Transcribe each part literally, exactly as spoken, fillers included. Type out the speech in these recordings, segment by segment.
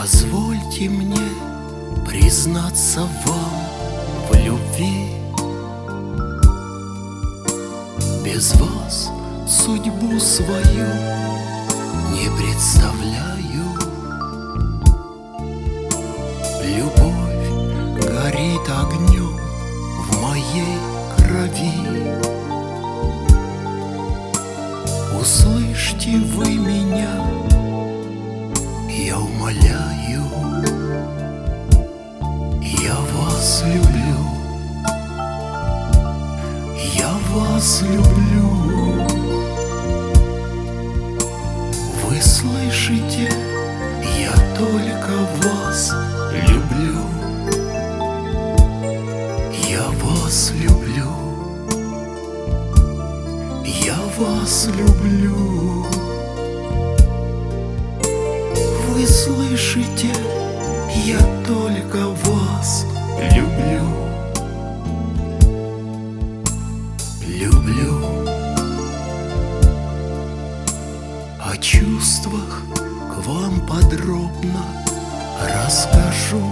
Позвольте мне признаться вам в любви. Без вас судьбу свою не представляю. Любовь горит огнем в моей крови. Услышьте вы меня, я умоляю. Я вас люблю, я вас люблю. Вы слышите, я только вас люблю. Я вас люблю, я вас люблю. Вы слышите, я только вас люблю. Люблю. О чувствах к вам подробно расскажу,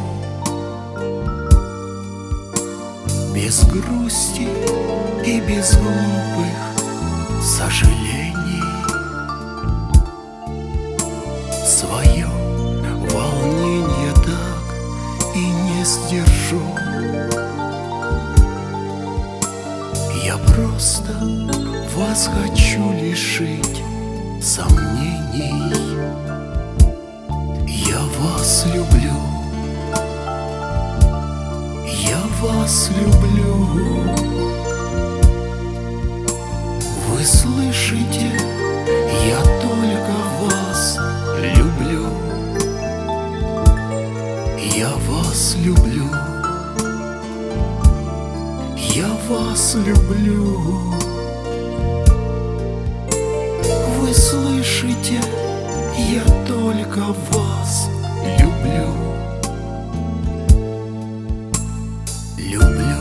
без грусти и без глупых сожалений. Свое волнение так и не сдержу. Я просто вас хочу лишить сомнений. Я вас люблю, я вас люблю. Вы слышите, я только вас люблю. Я вас люблю, я вас люблю. Вы слышите, я только вас люблю. Люблю.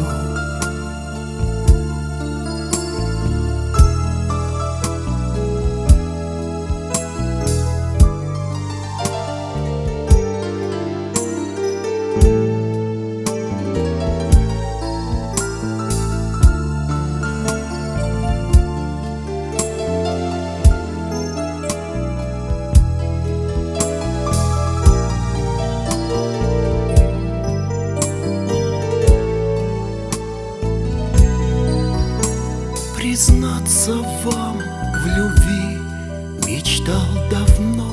Признаться вам в любви мечтал давно.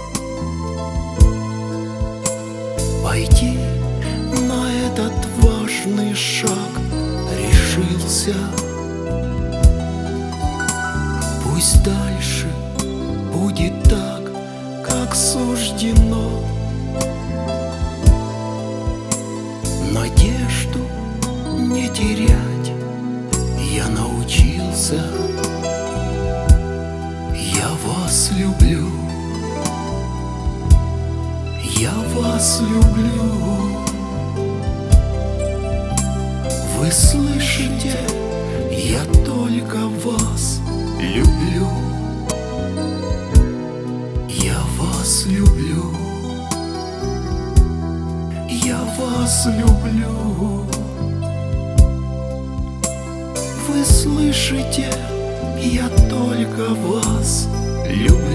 Пойти на этот важный шаг решился. Пусть дальше будет так, как суждено. Надежду не терять я научился. Я вас люблю, я вас люблю. Вы слышите, я только вас люблю. Я вас люблю, я вас люблю. Вы слышите, я только вас люблю.